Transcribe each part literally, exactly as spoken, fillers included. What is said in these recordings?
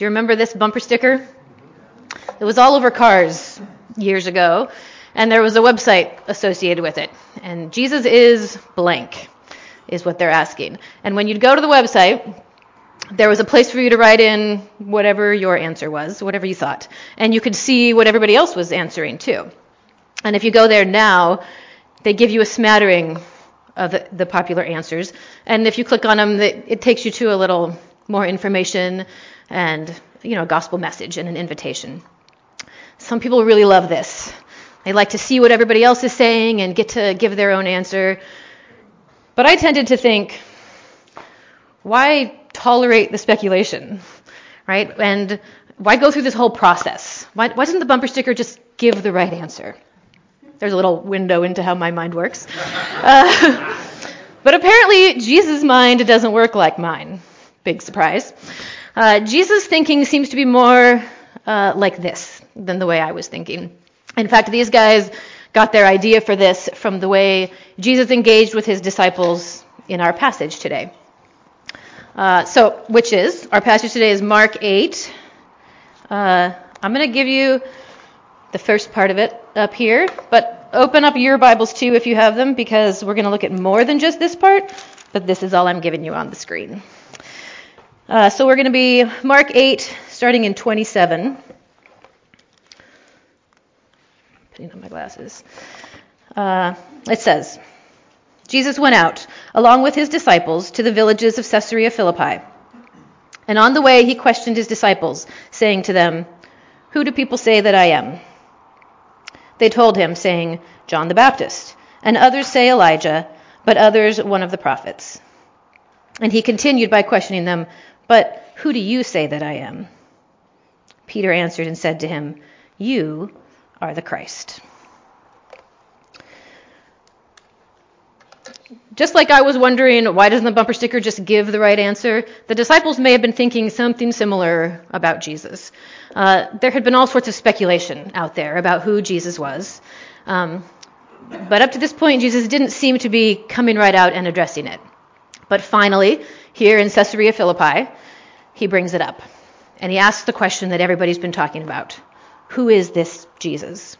Do you remember this bumper sticker? It was all over cars years ago, and there was a website associated with it. And Jesus is blank, is what they're asking. And when you'd go to the website, there was a place for you to write in whatever your answer was, whatever you thought. And you could see what everybody else was answering too. And if you go there now, they give you a smattering of the, the popular answers. And if you click on them, it, it takes you to a little more information and, you know, a gospel message and an invitation. Some people really love this. They like to see what everybody else is saying and get to give their own answer. But I tended to think, why tolerate the speculation, right? And why go through this whole process? Why, why doesn't the bumper sticker just give the right answer? There's a little window into how my mind works. Uh, but apparently, Jesus' mind doesn't work like mine. Big surprise. Uh, Jesus' thinking seems to be more uh, like this than the way I was thinking. In fact, these guys got their idea for this from the way Jesus engaged with his disciples in our passage today. Uh, so, which is, our passage today is Mark eight. Uh, I'm going to give you the first part of it up here, but open up your Bibles too if you have them, because we're going to look at more than just this part, but this is all I'm giving you on the screen. Uh, so we're going to be Mark eight, starting in twenty-seven. Putting on my glasses. Uh, it says, Jesus went out, along with his disciples, to the villages of Caesarea Philippi. And on the way he questioned his disciples, saying to them, "Who do people say that I am?" They told him, saying, "John the Baptist, and others say Elijah, but others one of the prophets." And he continued by questioning them, "But who do you say that I am?" Peter answered and said to him, "You are the Christ." Just like I was wondering, why doesn't the bumper sticker just give the right answer? The disciples may have been thinking something similar about Jesus. Uh, there had been all sorts of speculation out there about who Jesus was. Um, but up to this point, Jesus didn't seem to be coming right out and addressing it. But finally, here in Caesarea Philippi, he brings it up. And he asks the question that everybody's been talking about. Who is this Jesus?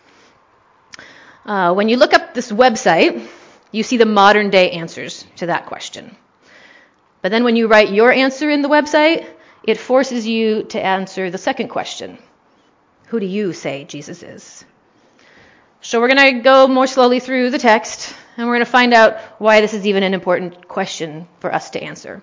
Uh, when you look up this website, you see the modern day answers to that question. But then when you write your answer in the website, it forces you to answer the second question. Who do you say Jesus is? So we're going to go more slowly through the text, and we're going to find out why this is even an important question for us to answer.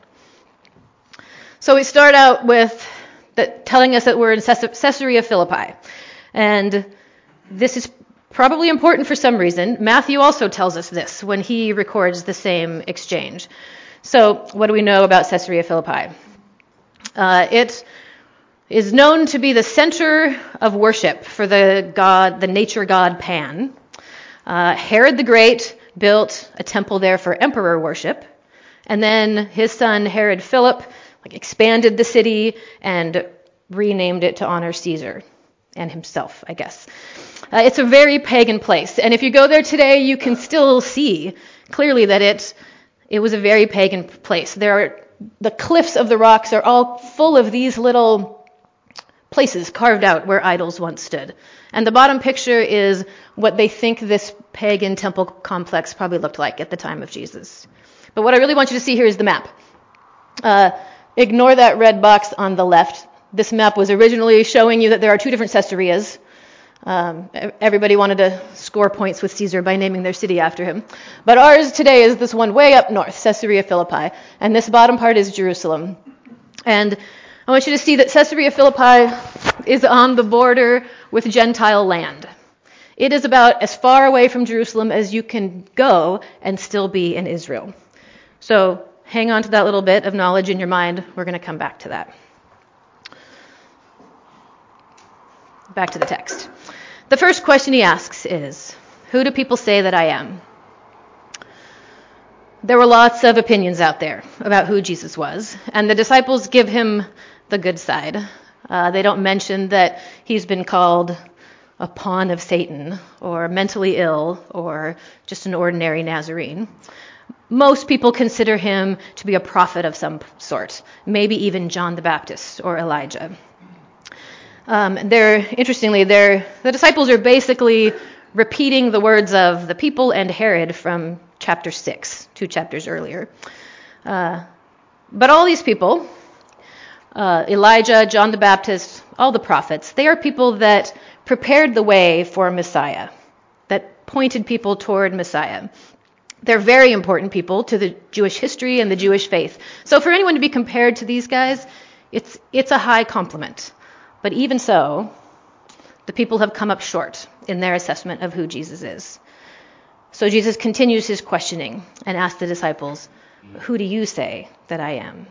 So we start out with the, telling us that we're in Caesarea Philippi. And this is probably important for some reason. Matthew also tells us this when he records the same exchange. So what do we know about Caesarea Philippi? Uh, it is known to be the center of worship for the god, the nature god Pan. Uh, Herod the Great built a temple there for emperor worship, and then his son Herod Philip like, expanded the city and renamed it to honor Caesar and himself, I guess. Uh, it's a very pagan place, and if you go there today, you can still see clearly that it it was a very pagan place. There are the cliffs of the rocks are all full of these little places carved out where idols once stood. And the bottom picture is what they think this pagan temple complex probably looked like at the time of Jesus. But what I really want you to see here is the map. Uh, ignore that red box on the left. This map was originally showing you that there are two different Caesareas. Um, everybody wanted to score points with Caesar by naming their city after him. But ours today is this one way up north, Caesarea Philippi. And this bottom part is Jerusalem. And I want you to see that Caesarea Philippi is on the border with Gentile land. It is about as far away from Jerusalem as you can go and still be in Israel. So hang on to that little bit of knowledge in your mind. We're going to come back to that. Back to the text. The first question he asks is, who do people say that I am? There were lots of opinions out there about who Jesus was, and the disciples give him the good side. Uh, they don't mention that he's been called a pawn of Satan, or mentally ill, or just an ordinary Nazarene. Most people consider him to be a prophet of some sort, maybe even John the Baptist or Elijah. Um, they're interestingly, they're the disciples are basically repeating the words of the people and Herod from chapter six, two chapters earlier. Uh, but all these people, uh, Elijah, John the Baptist, all the prophets, they are people that prepared the way for Messiah, that pointed people toward Messiah. They're very important people to the Jewish history and the Jewish faith. So for anyone to be compared to these guys, it's it's a high compliment. But even so, the people have come up short in their assessment of who Jesus is. So Jesus continues his questioning and asks the disciples, "Who do you say that I am?"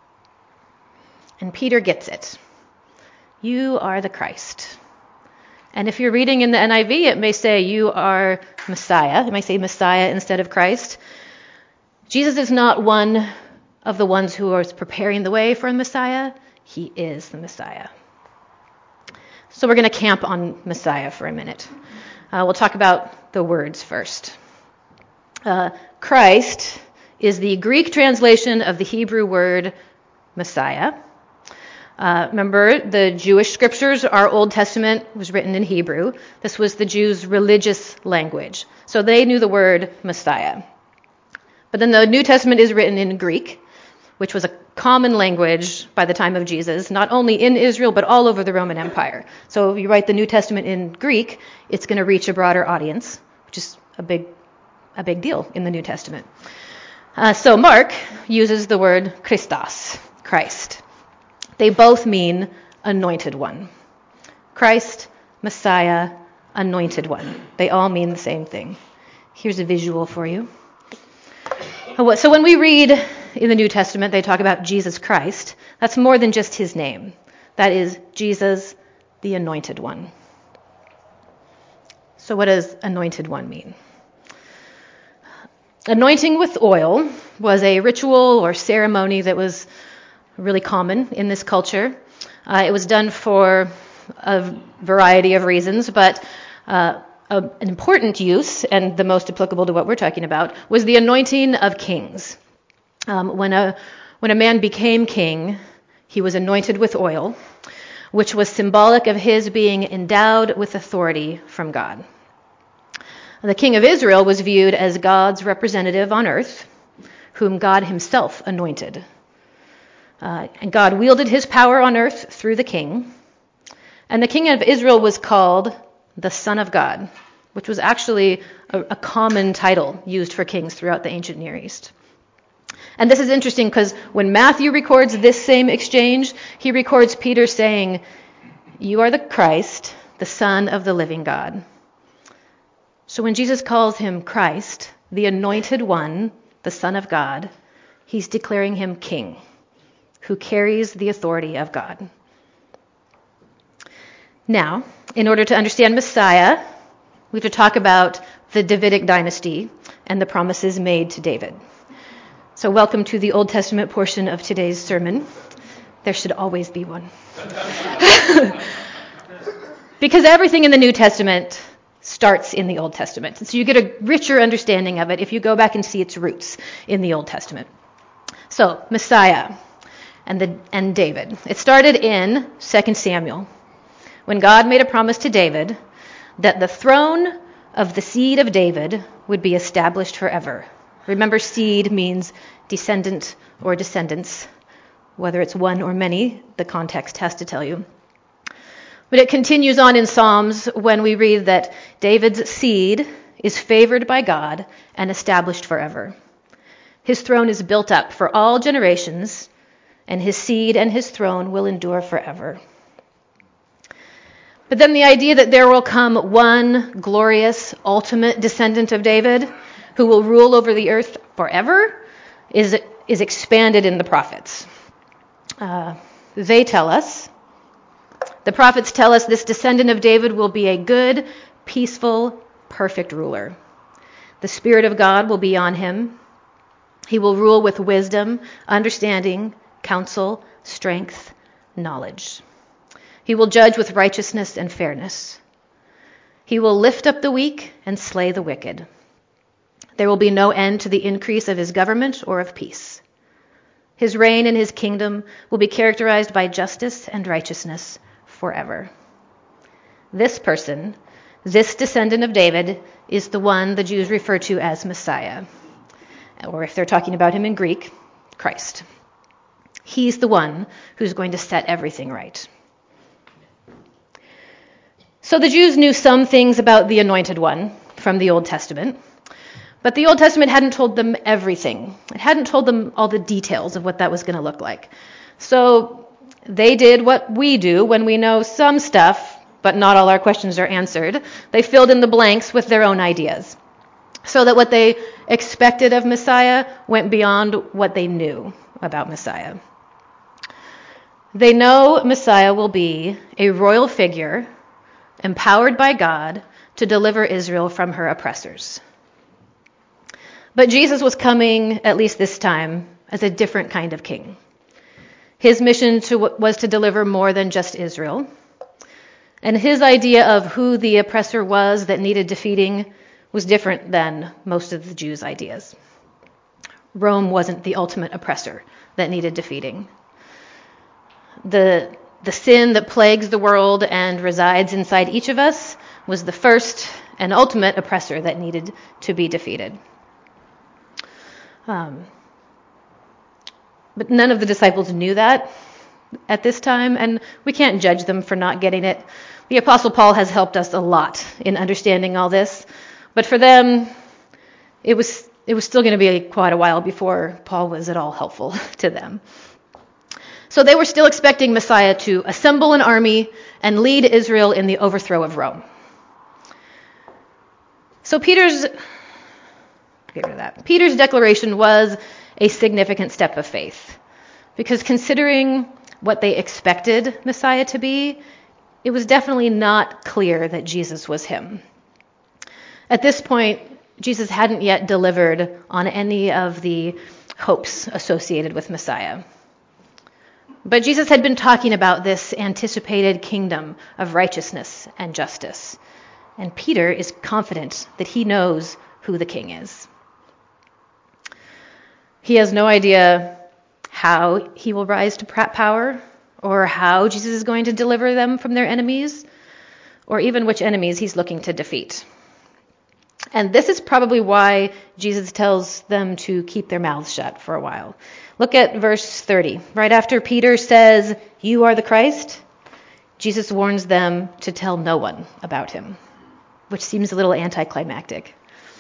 And Peter gets it. "You are the Christ." And if you're reading in the N I V, it may say you are Messiah. It may say Messiah instead of Christ. Jesus is not one of the ones who are preparing the way for Messiah. He is the Messiah. So we're going to camp on Messiah for a minute. Uh, we'll talk about the words first. Uh, Christ is the Greek translation of the Hebrew word Messiah. Uh, remember, the Jewish scriptures, our Old Testament was written in Hebrew. This was the Jews' religious language. So they knew the word Messiah. But then the New Testament is written in Greek, which was a common language by the time of Jesus, not only in Israel, but all over the Roman Empire. So if you write the New Testament in Greek, it's going to reach a broader audience, which is a big, a big deal in the New Testament. Uh, so Mark uses the word Christos, Christ. They both mean anointed one. Christ, Messiah, anointed one. They all mean the same thing. Here's a visual for you. So when we read in the New Testament, they talk about Jesus Christ. That's more than just his name. That is Jesus, the anointed one. So what does anointed one mean? Anointing with oil was a ritual or ceremony that was really common in this culture. Uh, it was done for a variety of reasons, but uh, a, an important use, and the most applicable to what we're talking about, was the anointing of kings. Um, when a when a man became king, he was anointed with oil, which was symbolic of his being endowed with authority from God. The king of Israel was viewed as God's representative on earth, whom God himself anointed. Uh, and God wielded his power on earth through the king. And the king of Israel was called the Son of God, which was actually a, a common title used for kings throughout the ancient Near East. And this is interesting because when Matthew records this same exchange, he records Peter saying, "You are the Christ, the Son of the living God." So when Jesus calls him Christ, the anointed one, the Son of God, he's declaring him king, who carries the authority of God. Now, in order to understand Messiah, we have to talk about the Davidic dynasty and the promises made to David. So welcome to the Old Testament portion of today's sermon. There should always be one. Because everything in the New Testament starts in the Old Testament. And so you get a richer understanding of it if you go back and see its roots in the Old Testament. So, Messiah. And, the, and David. It started in Second Samuel, when God made a promise to David that the throne of the seed of David would be established forever. Remember, seed means descendant or descendants. Whether it's one or many, the context has to tell you. But it continues on in Psalms when we read that David's seed is favored by God and established forever. His throne is built up for all generations, and his seed and his throne will endure forever. But then the idea that there will come one glorious, ultimate descendant of David who will rule over the earth forever is, is expanded in the prophets. Uh, they tell us, the prophets tell us this descendant of David will be a good, peaceful, perfect ruler. The Spirit of God will be on him. He will rule with wisdom, understanding, counsel, strength, knowledge. He will judge with righteousness and fairness. He will lift up the weak and slay the wicked. There will be no end to the increase of his government or of peace. His reign and his kingdom will be characterized by justice and righteousness forever. This person, this descendant of David, is the one the Jews refer to as Messiah, or if they're talking about him in Greek, Christ. He's the one who's going to set everything right. So the Jews knew some things about the Anointed One from the Old Testament, but the Old Testament hadn't told them everything. It hadn't told them all the details of what that was going to look like. So they did what we do when we know some stuff, but not all our questions are answered. They filled in the blanks with their own ideas, so that what they expected of Messiah went beyond what they knew about Messiah. They know Messiah will be a royal figure empowered by God to deliver Israel from her oppressors. But Jesus was coming, at least this time, as a different kind of king. His mission to, was to deliver more than just Israel. And his idea of who the oppressor was that needed defeating was different than most of the Jews' ideas. Rome wasn't the ultimate oppressor that needed defeating. The The sin that plagues the world and resides inside each of us was the first and ultimate oppressor that needed to be defeated. Um, but none of the disciples knew that at this time, and we can't judge them for not getting it. The Apostle Paul has helped us a lot in understanding all this, but for them, it was it was still going to be quite a while before Paul was at all helpful to them. So they were still expecting Messiah to assemble an army and lead Israel in the overthrow of Rome. So Peter's, get rid of that. Peter's declaration was a significant step of faith, because considering what they expected Messiah to be, it was definitely not clear that Jesus was him. At this point, Jesus hadn't yet delivered on any of the hopes associated with Messiah. But Jesus had been talking about this anticipated kingdom of righteousness and justice. And Peter is confident that he knows who the king is. He has no idea how he will rise to power, or how Jesus is going to deliver them from their enemies, or even which enemies he's looking to defeat. And this is probably why Jesus tells them to keep their mouths shut for a while. Look at verse thirty. Right after Peter says, "You are the Christ," Jesus warns them to tell no one about him, which seems a little anticlimactic.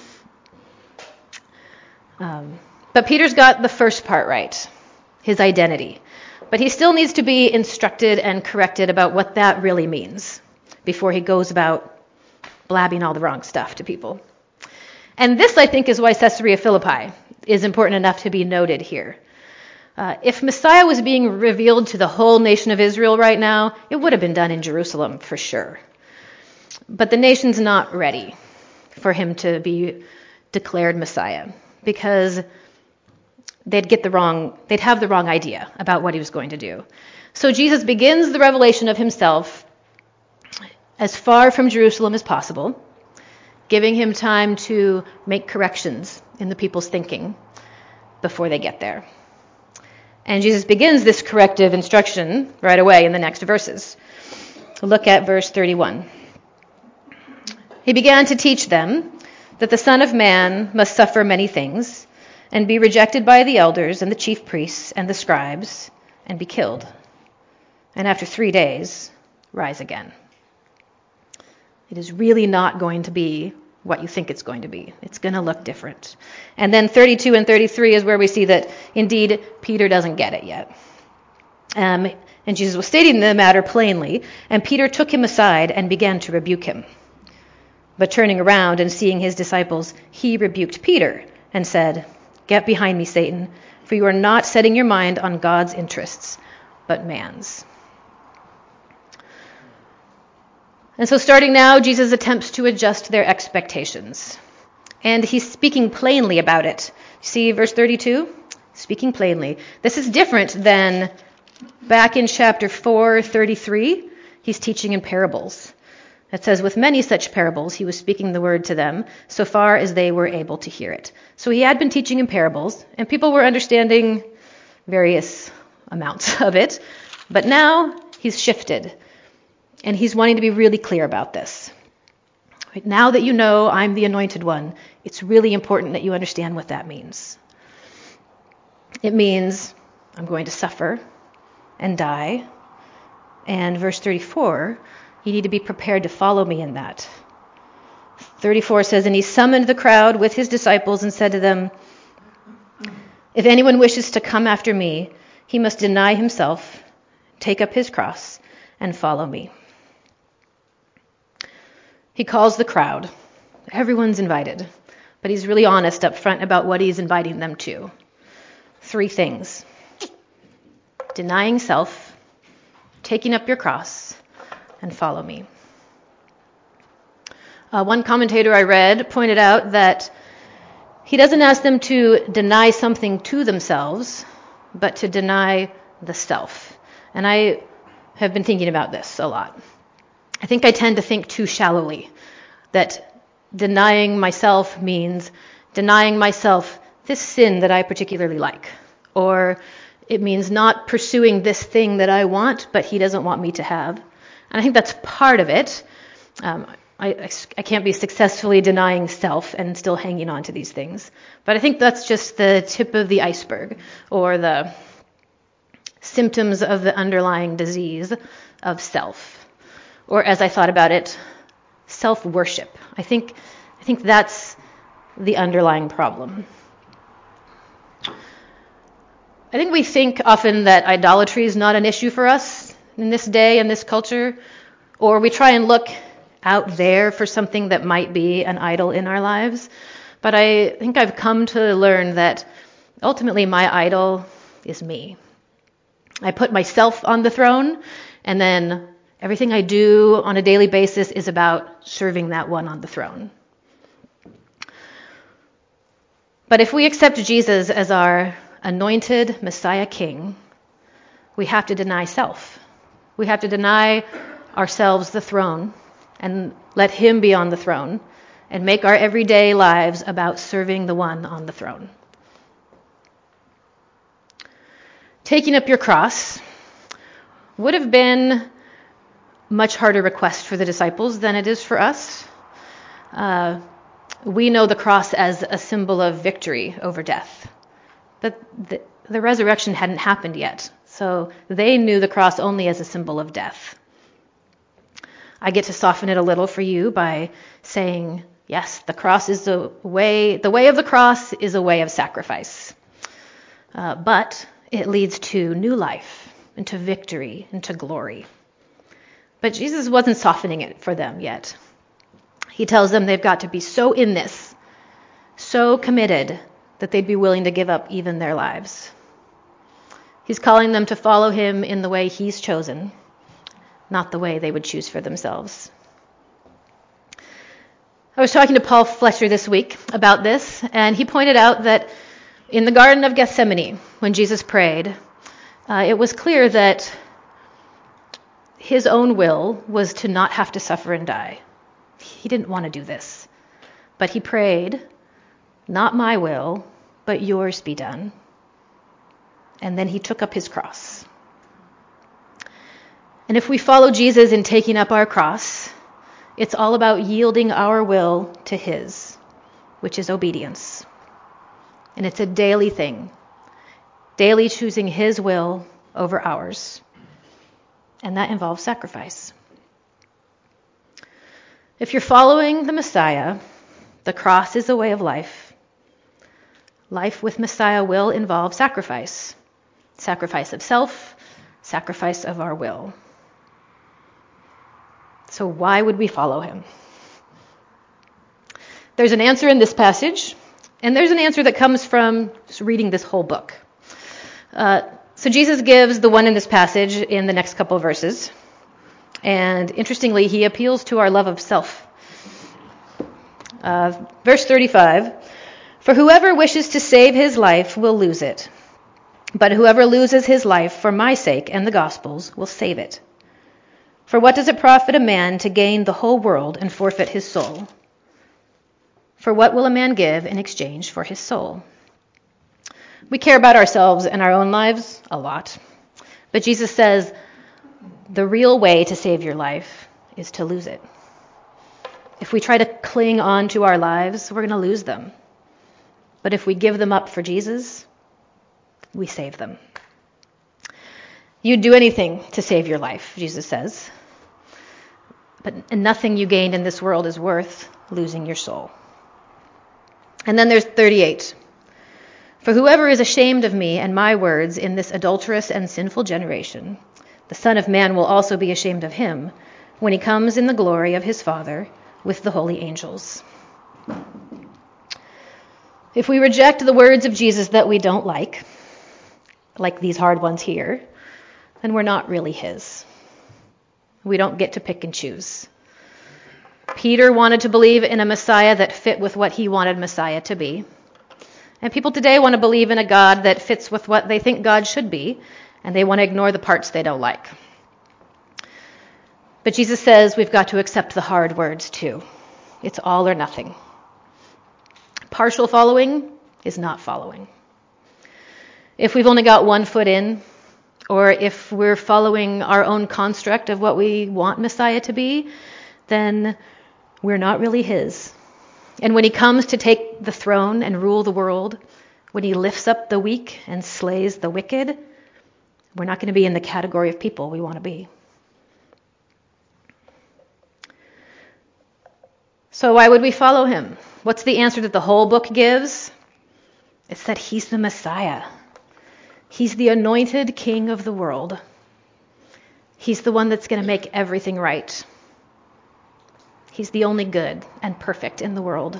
Um, but Peter's got the first part right, his identity. But he still needs to be instructed and corrected about what that really means before he goes about blabbing all the wrong stuff to people. And this, I think, is why Caesarea Philippi is important enough to be noted here. Uh, if Messiah was being revealed to the whole nation of Israel right now, it would have been done in Jerusalem for sure. But the nation's not ready for him to be declared Messiah, because they'd get the wrong, they'd have the wrong idea about what he was going to do. So Jesus begins the revelation of himself as far from Jerusalem as possible, giving him time to make corrections in the people's thinking before they get there. And Jesus begins this corrective instruction right away in the next verses. Look at verse thirty-one. He began to teach them that the Son of Man must suffer many things and be rejected by the elders and the chief priests and the scribes and be killed, and after three days rise again. It is really not going to be what you think it's going to be. It's going to look different. And then thirty-two and thirty-three is where we see that, indeed, Peter doesn't get it yet. Um, and Jesus was stating the matter plainly, and Peter took him aside and began to rebuke him. But turning around and seeing his disciples, he rebuked Peter and said, "Get behind me, Satan, for you are not setting your mind on God's interests, but man's." And so starting now, Jesus attempts to adjust their expectations. And he's speaking plainly about it. See verse thirty-two? Speaking plainly. This is different than back in chapter four, thirty-three. He's teaching in parables. It says, with many such parables, he was speaking the word to them, so far as they were able to hear it. So he had been teaching in parables, and people were understanding various amounts of it. But now he's shifted. And he's wanting to be really clear about this. Right, now that you know I'm the anointed one, it's really important that you understand what that means. It means I'm going to suffer and die. And verse thirty-four, you need to be prepared to follow me in that. thirty-four says, and he summoned the crowd with his disciples and said to them, if anyone wishes to come after me, he must deny himself, take up his cross, and follow me. He calls the crowd. Everyone's invited, but he's really honest up front about what he's inviting them to. Three things: denying self, taking up your cross, and follow me. Uh, one commentator I read pointed out that he doesn't ask them to deny something to themselves, but to deny the self. And I have been thinking about this a lot. I think I tend to think too shallowly, that denying myself means denying myself this sin that I particularly like, or it means not pursuing this thing that I want, but he doesn't want me to have. And I think that's part of it. Um, I, I can't be successfully denying self and still hanging on to these things. But I think that's just the tip of the iceberg, or the symptoms of the underlying disease of self. Or as I thought about it, self-worship. I think, I think that's the underlying problem. I think we think often that idolatry is not an issue for us in this day and this culture, or we try and look out there for something that might be an idol in our lives. But I think I've come to learn that ultimately my idol is me. I put myself on the throne, and then everything I do on a daily basis is about serving that one on the throne. But if we accept Jesus as our anointed Messiah King, we have to deny self. We have to deny ourselves the throne and let him be on the throne, and make our everyday lives about serving the one on the throne. Taking up your cross would have been much harder request for the disciples than it is for us. Uh, we know the cross as a symbol of victory over death, but the, the resurrection hadn't happened yet, so they knew the cross only as a symbol of death. I get to soften it a little for you by saying, yes, the cross is the way, the way of the cross is a way of sacrifice. Uh, but it leads to new life, and to victory, and to glory. But Jesus wasn't softening it for them yet. He tells them they've got to be so in this, so committed, that they'd be willing to give up even their lives. He's calling them to follow him in the way he's chosen, not the way they would choose for themselves. I was talking to Paul Fletcher this week about this, and he pointed out that in the Garden of Gethsemane, when Jesus prayed, uh, it was clear that his own will was to not have to suffer and die. He didn't want to do this. But he prayed, not my will, but yours be done. And then he took up his cross. And if we follow Jesus in taking up our cross, it's all about yielding our will to his, which is obedience. And it's a daily thing, daily choosing his will over ours. And that involves sacrifice. If you're following the Messiah, the cross is a way of life. Life with Messiah will involve sacrifice. Sacrifice of self, sacrifice of our will. So why would we follow him? There's an answer in this passage, and there's an answer that comes from just reading this whole book. Uh, so Jesus gives the one in this passage in the next couple of verses. And interestingly, he appeals to our love of self. Uh, verse thirty-five, for whoever wishes to save his life will lose it. But whoever loses his life for my sake and the gospel's will save it. For what does it profit a man to gain the whole world and forfeit his soul? For what will a man give in exchange for his soul? We care about ourselves and our own lives a lot. But Jesus says, the real way to save your life is to lose it. If we try to cling on to our lives, we're going to lose them. But if we give them up for Jesus, we save them. You'd do anything to save your life, Jesus says. But nothing you gained in this world is worth losing your soul. And then there's thirty-eight. For whoever is ashamed of me and my words in this adulterous and sinful generation, the Son of Man will also be ashamed of him when he comes in the glory of his Father with the holy angels. If we reject the words of Jesus that we don't like, like these hard ones here, then we're not really his. We don't get to pick and choose. Peter wanted to believe in a Messiah that fit with what he wanted Messiah to be. And people today want to believe in a God that fits with what they think God should be, and they want to ignore the parts they don't like. But Jesus says we've got to accept the hard words too. It's all or nothing. Partial following is not following. If we've only got one foot in, or if we're following our own construct of what we want Messiah to be, then we're not really his. And when he comes to take the throne and rule the world, when he lifts up the weak and slays the wicked, we're not going to be in the category of people we want to be. So why would we follow him? What's the answer that the whole book gives? It's that he's the Messiah. He's the anointed king of the world. He's the one that's going to make everything right. He's the only good and perfect in the world.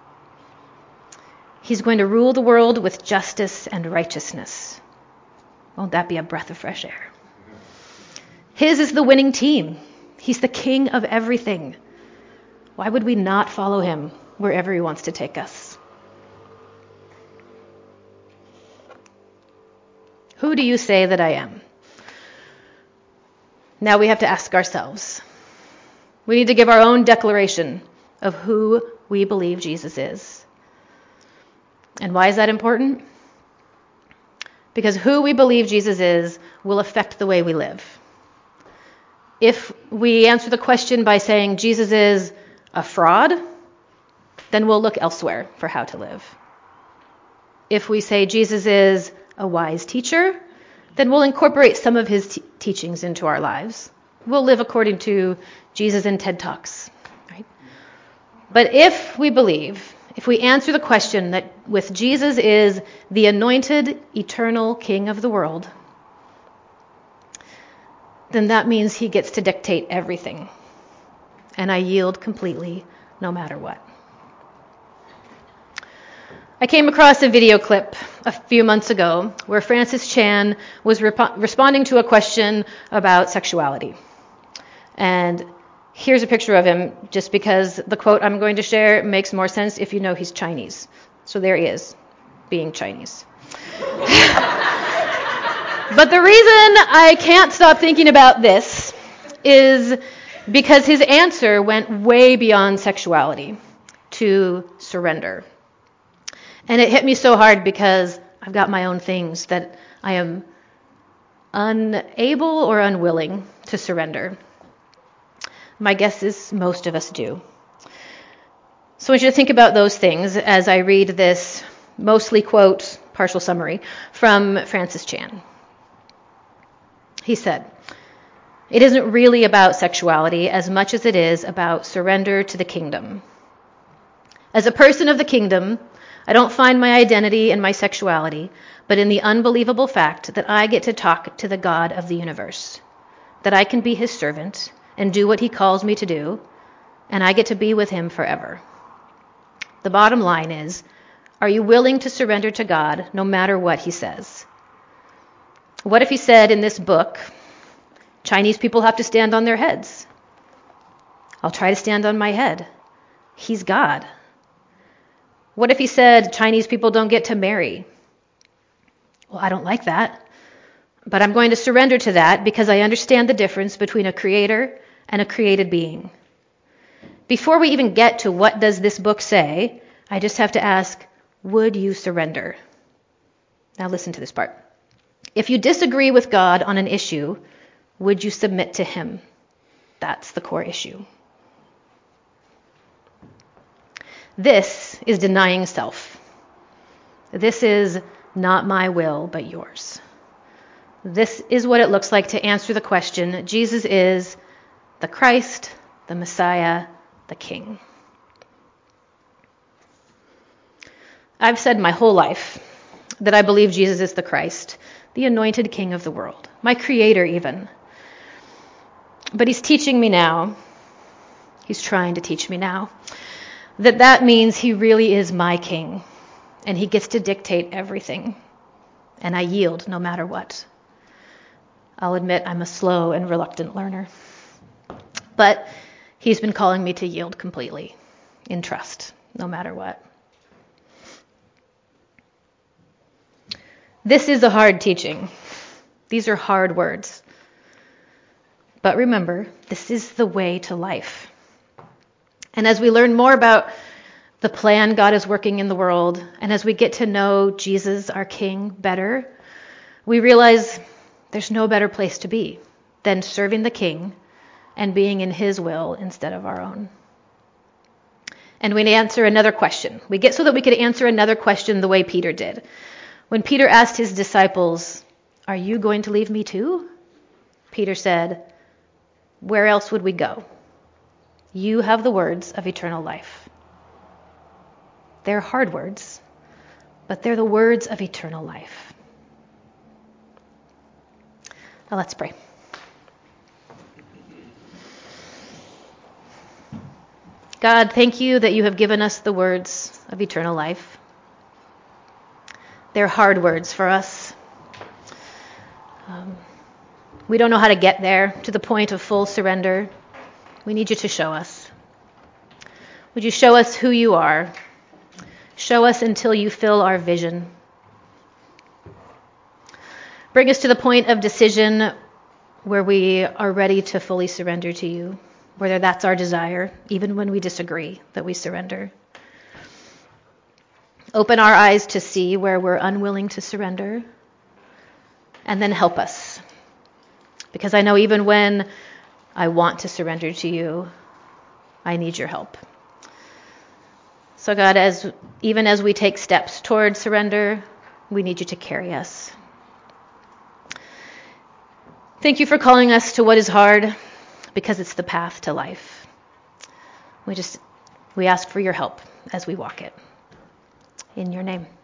He's going to rule the world with justice and righteousness. Won't that be a breath of fresh air? His is the winning team. He's the king of everything. Why would we not follow him wherever he wants to take us? Who do you say that I am? Now we have to ask ourselves. We need to give our own declaration of who we believe Jesus is. And why is that important? Because who we believe Jesus is will affect the way we live. If we answer the question by saying Jesus is a fraud, then we'll look elsewhere for how to live. If we say Jesus is a wise teacher, then we'll incorporate some of his t- teachings into our lives. We'll live according to Jesus and TED Talks, right? But if we believe, if we answer the question that with Jesus is the anointed, eternal King of the world, then that means he gets to dictate everything. And I yield completely, no matter what. I came across a video clip a few months ago where Francis Chan was rep- responding to a question about sexuality. And here's a picture of him, just because the quote I'm going to share makes more sense if you know he's Chinese. So there he is, being Chinese. But the reason I can't stop thinking about this is because his answer went way beyond sexuality to surrender. And it hit me so hard because I've got my own things that I am unable or unwilling to surrender. My guess is most of us do. So I want you to think about those things as I read this mostly quote, partial summary from Francis Chan. He said, "It isn't really about sexuality as much as it is about surrender to the kingdom. As a person of the kingdom, I don't find my identity in my sexuality, but in the unbelievable fact that I get to talk to the God of the universe, that I can be his servant and do what he calls me to do, and I get to be with him forever. The bottom line is, are you willing to surrender to God no matter what he says? What if he said in this book, Chinese people have to stand on their heads? I'll try to stand on my head. He's God. What if he said Chinese people don't get to marry? Well, I don't like that, but I'm going to surrender to that because I understand the difference between a creator and a created being. Before we even get to what does this book say, I just have to ask, would you surrender? Now listen to this part. If you disagree with God on an issue, Would you submit to him? That's the core issue. This is denying self. This is not my will, but yours. This is what it looks like to answer the question, Jesus is the Christ, the Messiah, the King. I've said my whole life that I believe Jesus is the Christ, the anointed King of the world, my creator even. But he's teaching me now, he's trying to teach me now, that that means he really is my king, and he gets to dictate everything, and I yield no matter what. I'll admit I'm a slow and reluctant learner, but he's been calling me to yield completely, in trust, no matter what. This is a hard teaching. These are hard words. But remember, this is the way to life. And as we learn more about the plan God is working in the world, and as we get to know Jesus, our King, better, we realize there's no better place to be than serving the King and being in his will instead of our own. And we answer another question. We get so that we could answer another question the way Peter did. When Peter asked his disciples, "Are you going to leave me too?" Peter said, "Where else would we go? You have the words of eternal life." They're hard words, but they're the words of eternal life. Now let's pray. God, thank you that you have given us the words of eternal life. They're hard words for us. Um, we don't know how to get there, to the point of full surrender. We need you to show us. Would you show us who you are? Show us until you fill our vision. Bring us to the point of decision where we are ready to fully surrender to you, whether that's our desire, even when we disagree, that we surrender. Open our eyes to see where we're unwilling to surrender, and then help us. Because I know even when I want to surrender to you, I need your help. So God, as even as we take steps toward surrender, we need you to carry us. Thank you for calling us to what is hard, because it's the path to life. We just, we ask for your help as we walk it. In your name.